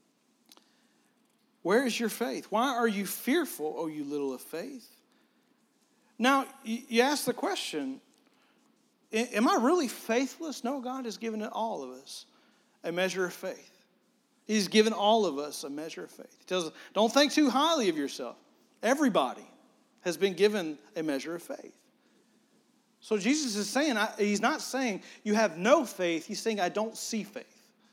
where is your faith? Why are you fearful, O you little of faith? Now, you ask the question, am I really faithless? No, God has given it all of us a measure of faith. He's given all of us a measure of faith. He tells us, don't think too highly of yourself. Everybody has been given a measure of faith. So Jesus is saying, he's not saying you have no faith. He's saying I don't see faith.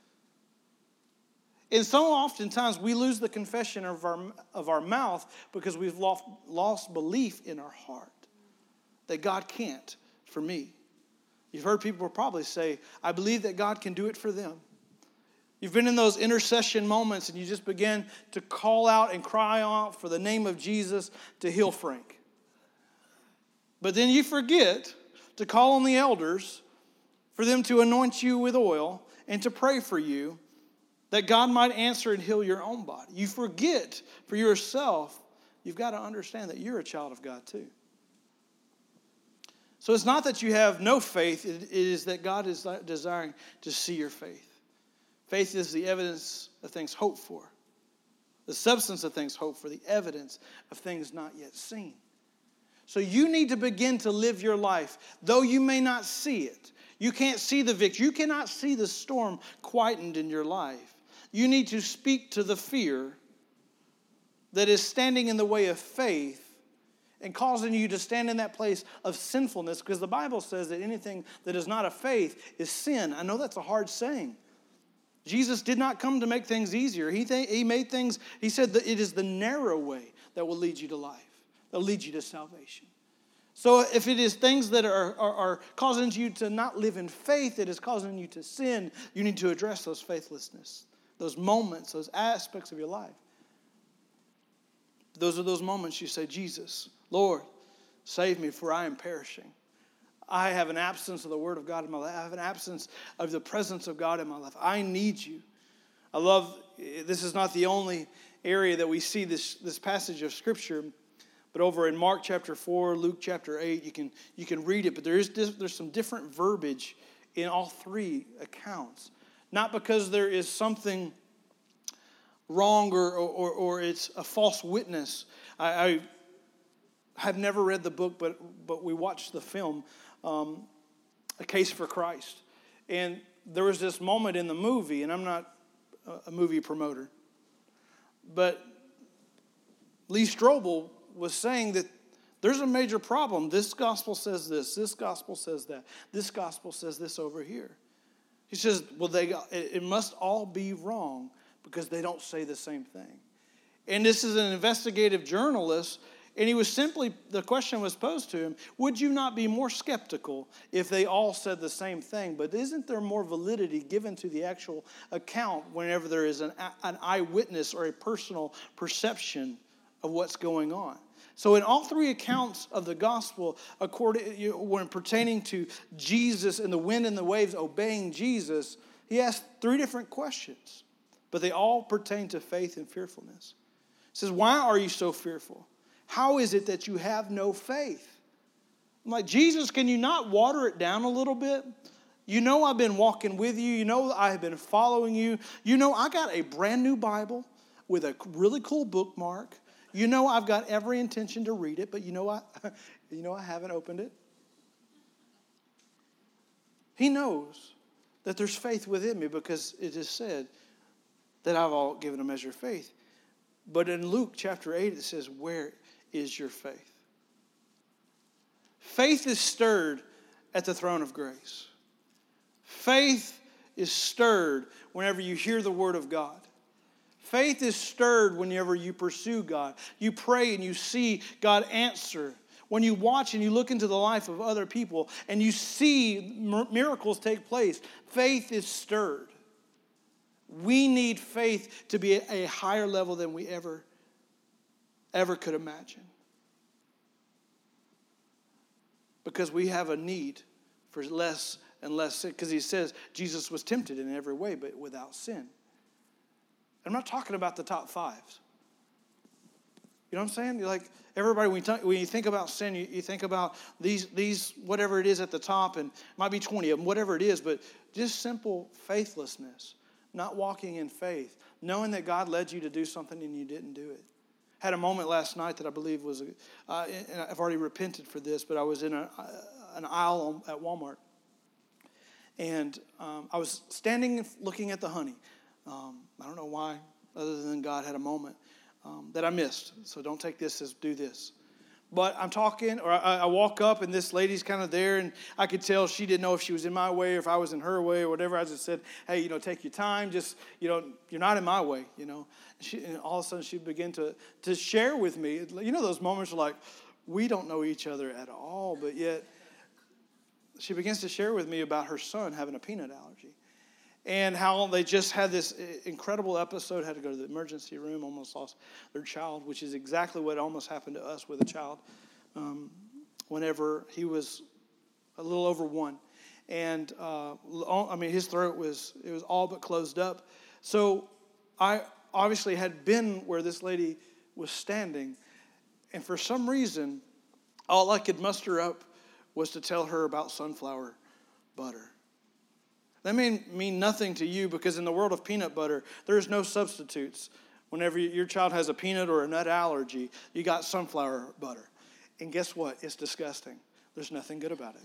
And so oftentimes we lose the confession of our, of our mouth because we've lost, lost belief in our heart that God can't for me. You've heard people probably say, I believe that God can do it for them. You've been in those intercession moments and you just begin to call out and cry out for the name of Jesus to heal Frank. But then you forget to call on the elders for them to anoint you with oil and to pray for you that God might answer and heal your own body. You forget for yourself, you've got to understand that you're a child of God too. So it's not that you have no faith, it is that God is desiring to see your faith. Faith is the evidence of things hoped for, the substance of things hoped for, the evidence of things not yet seen. So you need to begin to live your life, though you may not see it. You can't see the victory. You cannot see the storm quietened in your life. You need to speak to the fear that is standing in the way of faith and causing you to stand in that place of sinfulness, because the Bible says that anything that is not of faith is sin. I know that's a hard saying. Jesus did not come to make things easier. He, th- he made things, he said that it is the narrow way that will lead you to life, that will lead you to salvation. So if it is things that are, are, are causing you to not live in faith, it is causing you to sin, you need to address those faithlessness, those moments, those aspects of your life. Those are those moments you say, Jesus, Lord, save me, for I am perishing. I have an absence of the Word of God in my life. I have an absence of the presence of God in my life. I need you. I love, this is not the only area that we see this, this passage of Scripture, but over in Mark chapter four, Luke chapter eight, you can, you can read it, but there is there's some different verbiage in all three accounts. Not because there is something wrong or, or, or it's a false witness. I, I have never read the book, but, but we watched the film, um, A Case for Christ. And there was this moment in the movie, and I'm not a movie promoter, but Lee Strobel was saying that there's a major problem. This gospel says this. This gospel says that. This gospel says this over here. He says, well, they it must all be wrong because they don't say the same thing. And this is an investigative journalist, and he was simply, the question was posed to him, would you not be more skeptical if they all said the same thing? But isn't there more validity given to the actual account whenever there is an, an eyewitness or a personal perception of what's going on? So in all three accounts of the gospel, according you know, when pertaining to Jesus and the wind and the waves obeying Jesus, he asked three different questions, but they all pertain to faith and fearfulness. He says, why are you so fearful? How is it that you have no faith? I'm like, Jesus, can you not water it down a little bit? You know I've been walking with you. You know I have been following you. You know I got a brand new Bible with a really cool bookmark. You know I've got every intention to read it, but you know I, you know I haven't opened it. He knows that there's faith within me because it is said that I've all given a measure of faith. But in Luke chapter eight, it says, where is your faith? Faith is stirred at the throne of grace. Faith is stirred whenever you hear the word of God. Faith is stirred whenever you pursue God. You pray and you see God answer. When you watch and you look into the life of other people and you see miracles take place, faith is stirred. We need faith to be at a higher level than we ever, ever could imagine. Because we have a need for less and less sin. Because he says Jesus was tempted in every way, but without sin. I'm not talking about the top fives. You know what I'm saying? You're like, everybody, when you, talk, when you think about sin, you, you think about these, these, whatever it is at the top, and it might be twenty of them, whatever it is, but just simple faithlessness, not walking in faith, knowing that God led you to do something and you didn't do it. Had a moment last night that I believe was, a, uh, and I've already repented for this, but I was in a, an aisle at Walmart, and um, I was standing looking at the honey. Um, I don't know why, other than God had a moment um, that I missed. So don't take this as do this. But I'm talking, or I, I walk up, and this lady's kind of there, and I could tell she didn't know if she was in my way or if I was in her way or whatever. I just said, hey, you know, take your time. Just, you know, you're not in my way, you know. And, she, and all of a sudden she began to, to share with me. You know those moments where like, we don't know each other at all, but yet she begins to share with me about her son having a peanut allergy. And how they just had this incredible episode, had to go to the emergency room, almost lost their child, which is exactly what almost happened to us with a child um, whenever he was a little over one. And, uh, I mean, his throat was, it was all but closed up. So I obviously had been where this lady was standing. And for some reason, all I could muster up was to tell her about sunflower butter. That may mean nothing to you because in the world of peanut butter, there's no substitutes. Whenever your child has a peanut or a nut allergy, you got sunflower butter. And guess what? It's disgusting. There's nothing good about it.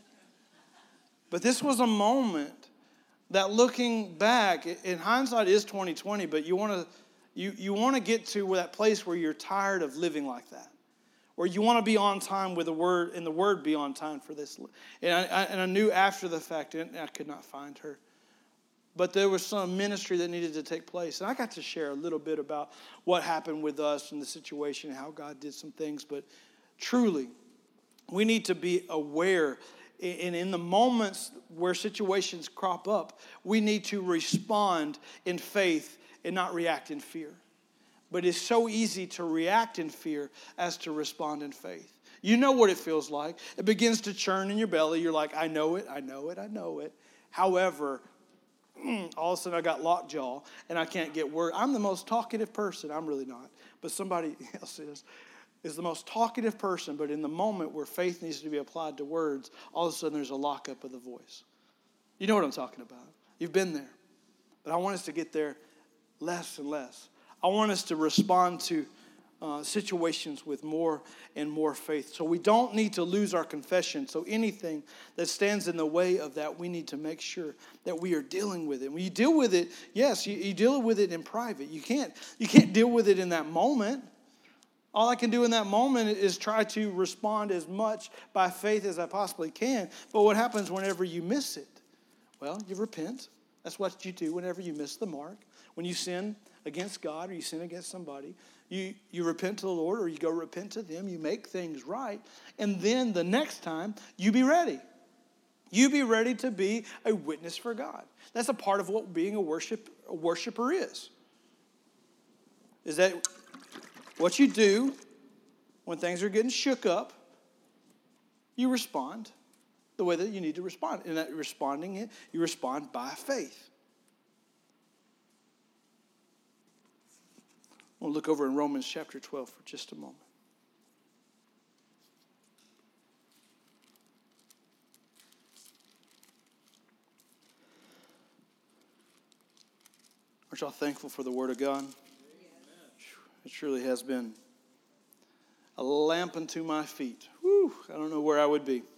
But this was a moment that looking back, in hindsight is twenty twenty, but you want to you, you want to get to that place where you're tired of living like that. Or you want to be on time with the word, and the word be on time for this. And I, and I knew after the fact, and I could not find her. But there was some ministry that needed to take place. And I got to share a little bit about what happened with us and the situation and how God did some things. But truly, we need to be aware. And in the moments where situations crop up, we need to respond in faith and not react in fear. But it's so easy to react in fear as to respond in faith. You know what it feels like. It begins to churn in your belly. You're like, I know it, I know it, I know it. However, all of a sudden I got lockjaw and I can't get word. I'm the most talkative person. I'm really not. But somebody else is. Is the most talkative person. But in the moment where faith needs to be applied to words, all of a sudden there's a lockup of the voice. You know what I'm talking about. You've been there. But I want us to get there less and less. I want us to respond to uh, situations with more and more faith. So we don't need to lose our confession. So anything that stands in the way of that, we need to make sure that we are dealing with it. When you deal with it, yes, you, you deal with it in private. You can't, you can't deal with it in that moment. All I can do in that moment is try to respond as much by faith as I possibly can. But what happens whenever you miss it? Well, you repent. That's what you do whenever you miss the mark. When you sin against God or you sin against somebody, you, you repent to the Lord or you go repent to them. You make things right. And then the next time, you be ready. You be ready to be a witness for God. That's a part of what being a worship a worshiper is. Is that what you do when things are getting shook up, you respond the way that you need to respond. And that responding, you respond by faith. We'll look over in Romans chapter twelve for just a moment. Aren't y'all thankful for the Word of God? It truly has been a lamp unto my feet. Whew, I don't know where I would be.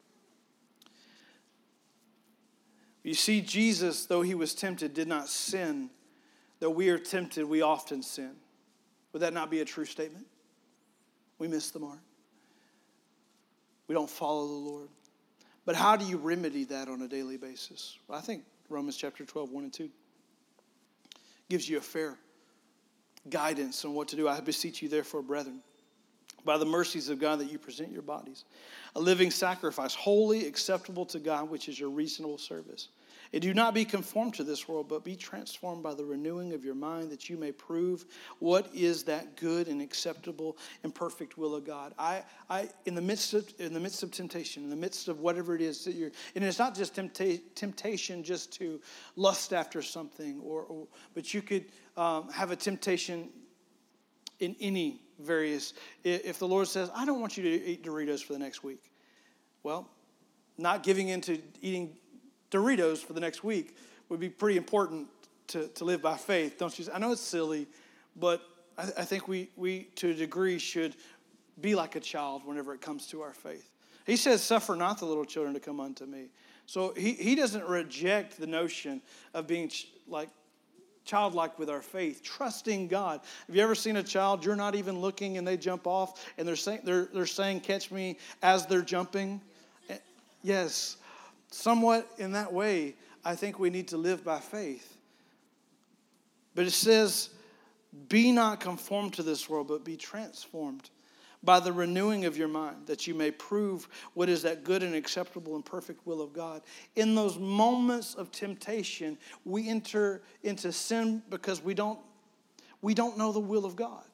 You see, Jesus, though he was tempted, did not sin. Though we are tempted, we often sin. Would that not be a true statement? We miss the mark. We don't follow the Lord. But how do you remedy that on a daily basis? Well, I think Romans chapter twelve, one and two gives you a fair guidance on what to do. I beseech you, therefore, brethren, by the mercies of God, that you present your bodies a living sacrifice, holy, acceptable to God, which is your reasonable service. And do not be conformed to this world, but be transformed by the renewing of your mind, that you may prove what is that good and acceptable and perfect will of God. I, I, in the midst of, in the midst of temptation, in the midst of whatever it is that you're, and it's not just tempta- temptation just to lust after something, or, or but you could um, have a temptation in any various. If the Lord says, "I don't want you to eat Doritos for the next week," well, not giving into eating Doritos for the next week would be pretty important to, to live by faith, don't you? I know it's silly, but I, I think we, we, to a degree, should be like a child whenever it comes to our faith. He says, "Suffer not the little children to come unto me." So he, he doesn't reject the notion of being ch- like childlike with our faith, trusting God. Have you ever seen a child, you're not even looking, and they jump off, and they're saying, they're, they're saying "catch me" as they're jumping? Yes. Somewhat in that way, I think we need to live by faith. But it says, "Be not conformed to this world, but be transformed by the renewing of your mind, that you may prove what is that good and acceptable and perfect will of God." In those moments of temptation, we enter into sin because we don't, we don't know the will of God.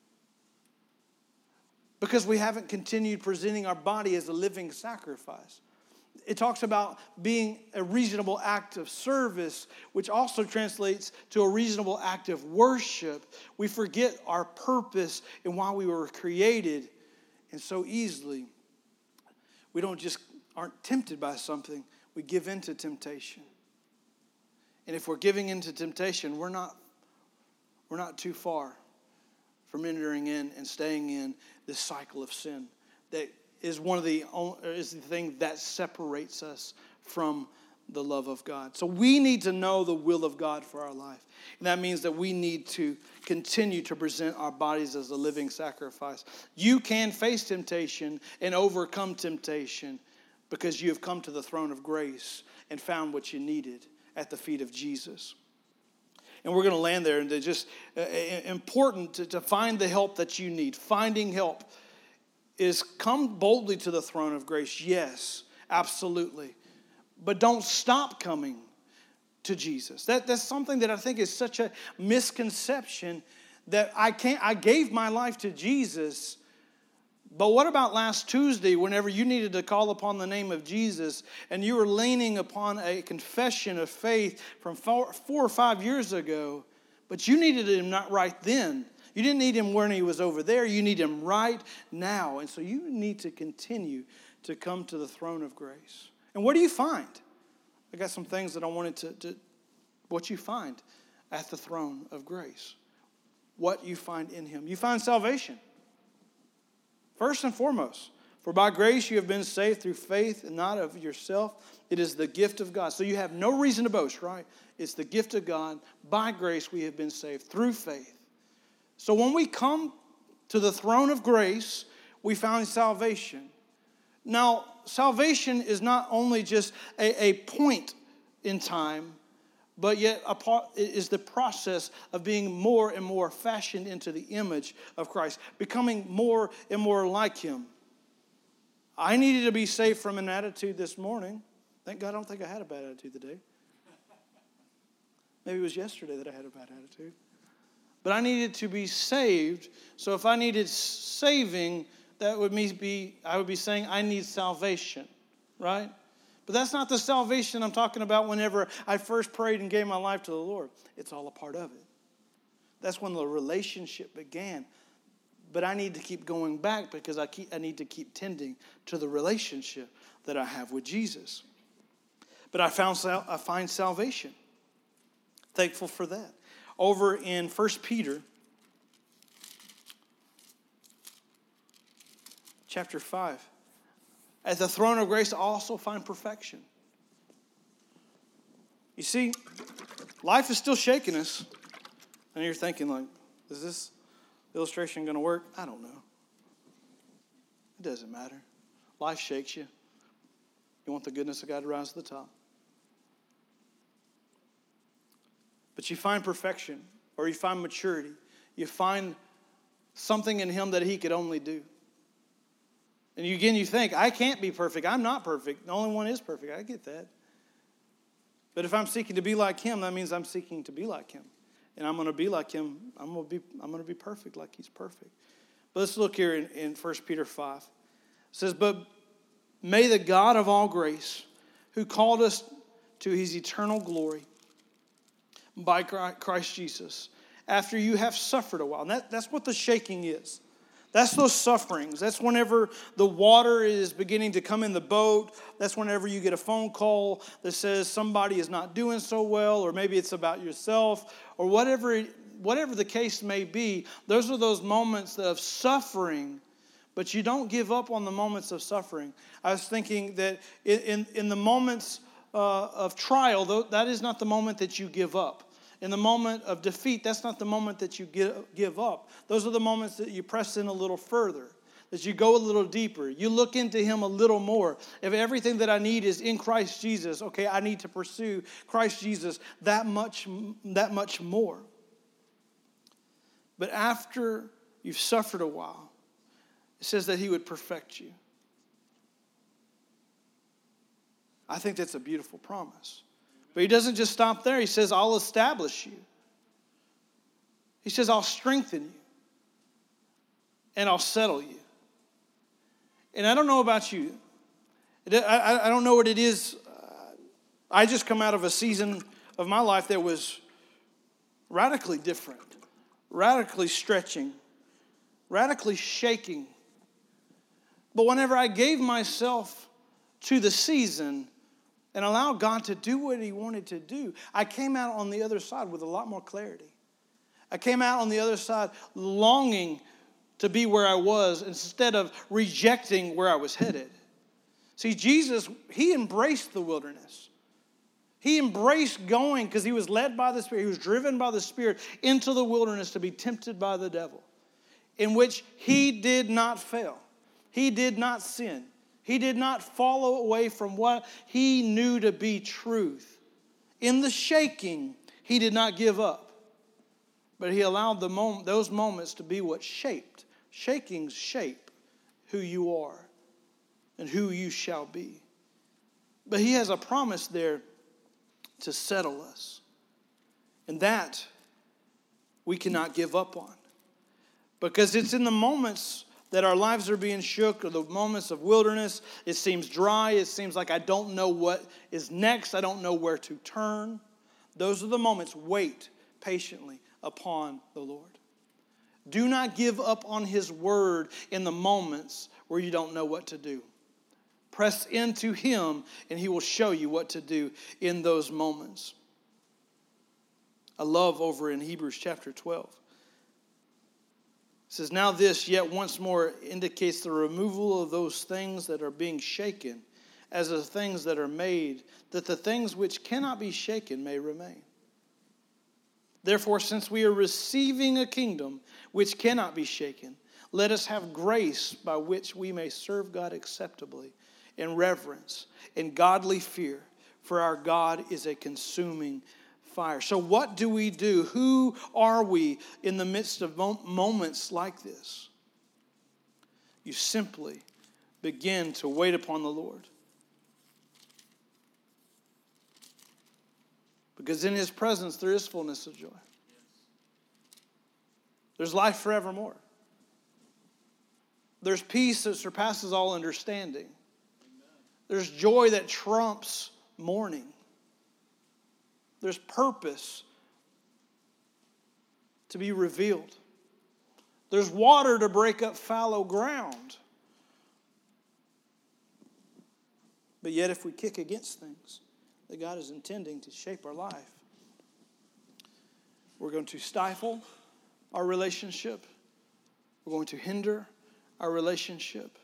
Because we haven't continued presenting our body as a living sacrifice. It talks about being a reasonable act of service, which also translates to a reasonable act of worship. We forget our purpose and why we were created. And so easily, we don't just aren't tempted by something, we give in to temptation. And if we're giving into temptation, we're not, we're not too far from entering in and staying in this cycle of sin that is one of the is the thing that separates us from the love of God. So we need to know the will of God for our life. And that means that we need to continue to present our bodies as a living sacrifice. You can face temptation and overcome temptation because you have come to the throne of grace and found what you needed at the feet of Jesus. And we're going to land there, and it's just uh, important to, to find the help that you need. Finding help is come boldly to the throne of grace. Yes, absolutely. But don't stop coming to Jesus. That, that's something that I think is such a misconception, that I can't, I gave my life to Jesus, but what about last Tuesday whenever you needed to call upon the name of Jesus and you were leaning upon a confession of faith from four, four or five years ago, but you needed him not right then. You didn't need him when he was over there. You need him right now. And so you need to continue to come to the throne of grace. And what do you find? I got some things that I wanted to, to what you find. at the throne of grace. What you find in him. You find salvation. First and foremost. For by grace you have been saved through faith and not of yourself. It is the gift of God. So you have no reason to boast, right? It's the gift of God. By grace we have been saved through faith. So when we come to the throne of grace, we find salvation. Now, salvation is not only just a, a point in time, but yet a part, it is the process of being more and more fashioned into the image of Christ, becoming more and more like him. I needed to be saved from an attitude this morning. Thank God I don't think I had a bad attitude today. Maybe it was yesterday that I had a bad attitude. But I needed to be saved. So if I needed saving, that would be, I would be saying I need salvation, right? But that's not the salvation I'm talking about whenever I first prayed and gave my life to the Lord. It's all a part of it. That's when the relationship began. But I need to keep going back because I keep, I need to keep tending to the relationship that I have with Jesus. But I found I find salvation. Thankful for that. Over in First Peter chapter five. At the throne of grace I also find perfection. You see, life is still shaking us. And you're thinking like, is this illustration going to work? I don't know. It doesn't matter. Life shakes you. You want the goodness of God to rise to the top. But you find perfection, or you find maturity. You find something in him that he could only do. And you, again, you think, I can't be perfect. I'm not perfect. The only one is perfect. I get that. But if I'm seeking to be like him, that means I'm seeking to be like him. And I'm going to be like him. I'm going to be, I'm going to be perfect like he's perfect. But let's look here in, in First Peter five. It says, but may the God of all grace, who called us to his eternal glory by Christ Jesus, after you have suffered a while. And that, that's what the shaking is. That's those sufferings. That's whenever the water is beginning to come in the boat. That's whenever you get a phone call that says somebody is not doing so well, or maybe it's about yourself, or whatever it, whatever the case may be. Those are those moments of suffering, but you don't give up on the moments of suffering. I was thinking that in, in the moments uh, of trial, that is not the moment that you give up. In the moment of defeat, that's not the moment that you give up. Those are the moments that you press in a little further, that you go a little deeper. You look into him a little more. If everything that I need is in Christ Jesus, okay, I need to pursue Christ Jesus that much, that much more. But after you've suffered a while, it says that he would perfect you. I think that's a beautiful promise. But he doesn't just stop there. He says, I'll establish you. He says, I'll strengthen you. And I'll settle you. And I don't know about you. I don't know what it is. I just come out of a season of my life that was radically different, radically stretching, radically shaking. But whenever I gave myself to the season and allow God to do what he wanted to do, I came out on the other side with a lot more clarity. I came out on the other side longing to be where I was instead of rejecting where I was headed. See, Jesus, he embraced the wilderness. He embraced going because he was led by the Spirit. He was driven by the Spirit into the wilderness to be tempted by the devil, in which he did not fail. He did not sin. He did not follow away from what he knew to be truth. In the shaking, he did not give up. But he allowed the moment, those moments to be what shaped. Shakings shape who you are and who you shall be. But he has a promise there to settle us. And that we cannot give up on. Because it's in the moments that our lives are being shook, or the moments of wilderness, it seems dry, it seems like I don't know what is next, I don't know where to turn. Those are the moments. Wait patiently upon the Lord. Do not give up on his word in the moments where you don't know what to do. Press into him and he will show you what to do in those moments. I love over in Hebrews chapter twelve. It says, now this yet once more indicates the removal of those things that are being shaken as the things that are made, that the things which cannot be shaken may remain. Therefore, since we are receiving a kingdom which cannot be shaken, let us have grace by which we may serve God acceptably in reverence and godly fear, for our God is a consuming fire. So what do we do? Who are we in the midst of moments like this? You simply begin to wait upon the Lord. Because in His presence there is fullness of joy. There's life forevermore. There's peace that surpasses all understanding. There's joy that trumps mourning. There's purpose to be revealed. There's water to break up fallow ground. But yet if we kick against things that God is intending to shape our life, we're going to stifle our relationship. We're going to hinder our relationship.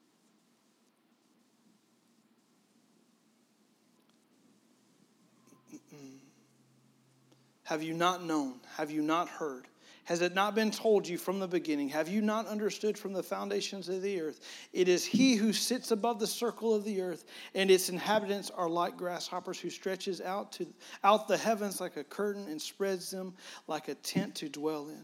Have you not known? Have you not heard? Has it not been told you from the beginning? Have you not understood from the foundations of the earth? It is He who sits above the circle of the earth, and its inhabitants are like grasshoppers, who stretches out to out the heavens like a curtain and spreads them like a tent to dwell in.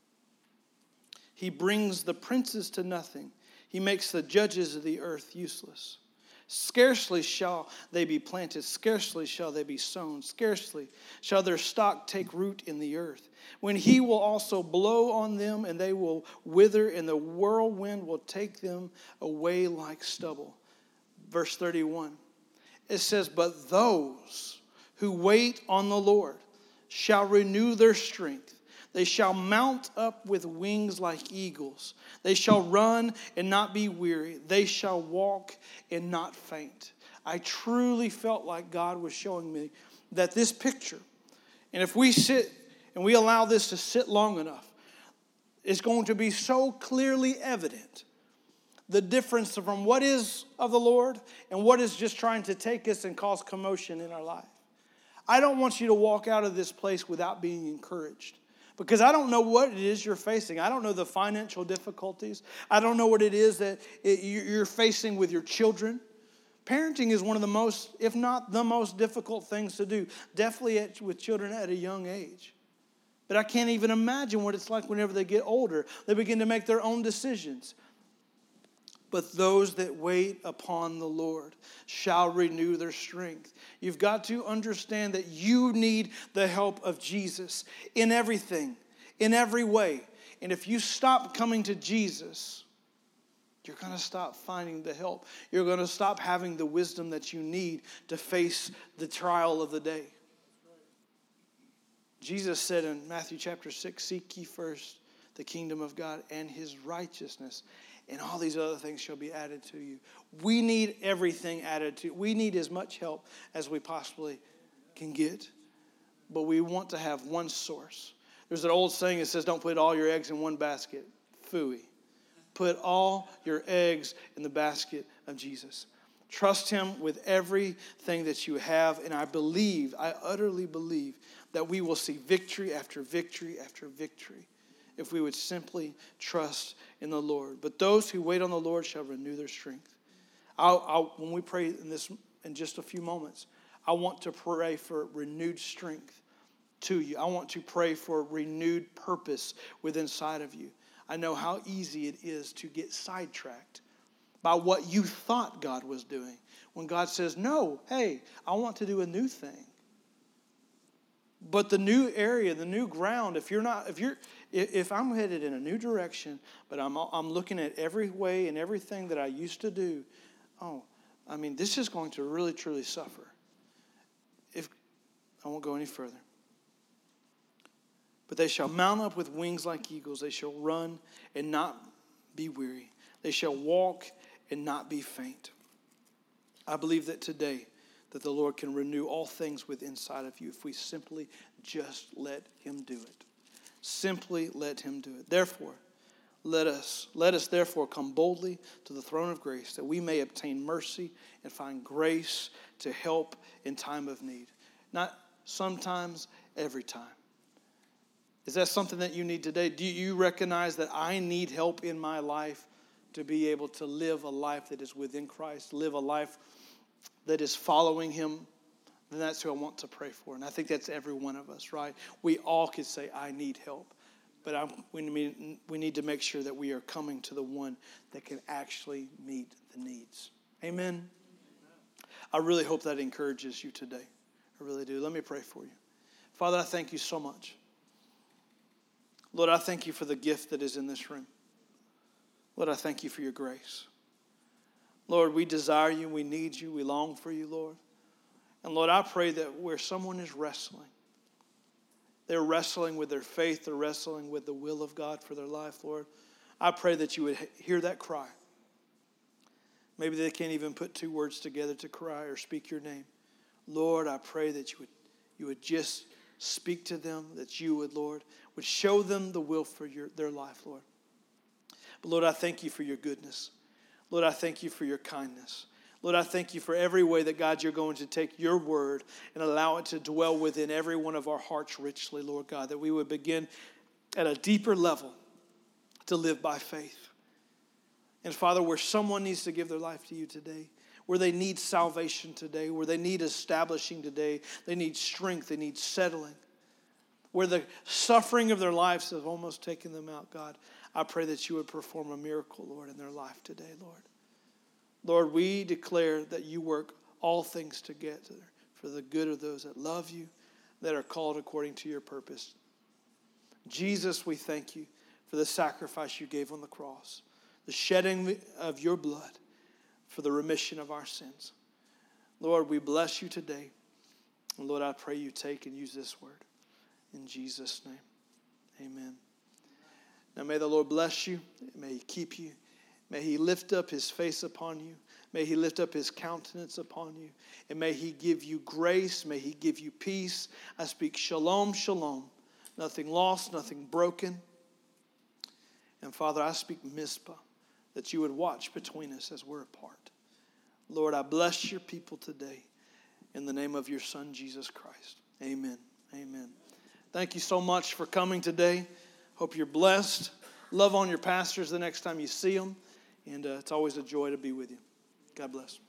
He brings the princes to nothing. He makes the judges of the earth useless. Scarcely shall they be planted, scarcely shall they be sown, scarcely shall their stock take root in the earth. When He will also blow on them, and they will wither, and the whirlwind will take them away like stubble. Verse thirty-one, it says, but those who wait on the Lord shall renew their strength. They shall mount up with wings like eagles. They shall run and not be weary. They shall walk and not faint. I truly felt like God was showing me that this picture, and if we sit and we allow this to sit long enough, it's going to be so clearly evident the difference from what is of the Lord and what is just trying to take us and cause commotion in our life. I don't want you to walk out of this place without being encouraged. Because I don't know what it is you're facing. I don't know the financial difficulties. I don't know what it is that it, you're facing with your children. Parenting is one of the most, if not the most difficult things to do. Definitely at, with children at a young age. But I can't even imagine what it's like whenever they get older. They begin to make their own decisions. But those that wait upon the Lord shall renew their strength. You've got to understand that you need the help of Jesus in everything, in every way. And if you stop coming to Jesus, you're going to stop finding the help. You're going to stop having the wisdom that you need to face the trial of the day. Jesus said in Matthew chapter six, seek ye first the kingdom of God and His righteousness, and all these other things shall be added to you. We need everything added to. We need as much help as we possibly can get. But we want to have one source. There's an old saying that says, don't put all your eggs in one basket. Phooey. Put all your eggs in the basket of Jesus. Trust Him with everything that you have. And I believe, I utterly believe, that we will see victory after victory after victory if we would simply trust in the Lord. But those who wait on the Lord shall renew their strength. I'll, I'll, when we pray in this in just a few moments, I want to pray for renewed strength to you. I want to pray for renewed purpose within inside of you. I know how easy it is to get sidetracked by what you thought God was doing. When God says, no, hey, I want to do a new thing. But the new area, the new ground, if you're not, if you're, if I'm headed in a new direction, but I'm I'm looking at every way and everything that I used to do, oh, I mean, this is going to really, truly suffer. If I won't go any further. But they shall mount up with wings like eagles. They shall run and not be weary. They shall walk and not be faint. I believe that today that the Lord can renew all things within inside of you if we simply just let him do it. Simply let him do it. Therefore, let us, let us therefore come boldly to the throne of grace that we may obtain mercy and find grace to help in time of need. Not sometimes, every time. Is that something that you need today? Do you recognize that I need help in my life to be able to live a life that is within Christ, live a life that is following him? Then that's who I want to pray for. And I think that's every one of us, right? We all could say, I need help. But I'm, we, need, we need to make sure that we are coming to the one that can actually meet the needs. Amen? I really hope that encourages you today. I really do. Let me pray for you. Father, I thank you so much. Lord, I thank you for the gift that is in this room. Lord, I thank you for your grace. Lord, we desire you. We need you. We long for you, Lord. And Lord, I pray that where someone is wrestling, they're wrestling with their faith, they're wrestling with the will of God for their life, Lord, I pray that you would hear that cry. Maybe they can't even put two words together to cry or speak your name. Lord, I pray that you would, you would just speak to them, that you would, Lord, would show them the will for your, their life, Lord. But Lord, I thank you for your goodness. Lord, I thank you for your kindness. Lord, I thank you for every way that, God, you're going to take your word and allow it to dwell within every one of our hearts richly, Lord God, that we would begin at a deeper level to live by faith. And Father, where someone needs to give their life to you today, where they need salvation today, where they need establishing today, they need strength, they need settling, where the suffering of their lives has almost taken them out, God, I pray that you would perform a miracle, Lord, in their life today, Lord. Lord, we declare that you work all things together for the good of those that love you, that are called according to your purpose. Jesus, we thank you for the sacrifice you gave on the cross, the shedding of your blood for the remission of our sins. Lord, we bless you today. And Lord, I pray you take and use this word. In Jesus' name, amen. Now may the Lord bless you. May he keep you. May he lift up his face upon you. May he lift up his countenance upon you. And may he give you grace. May he give you peace. I speak shalom, shalom. Nothing lost, nothing broken. And Father, I speak Mizpah, that you would watch between us as we're apart. Lord, I bless your people today in the name of your Son, Jesus Christ. Amen. Amen. Thank you so much for coming today. Hope you're blessed. Love on your pastors the next time you see them. And uh, it's always a joy to be with you. God bless.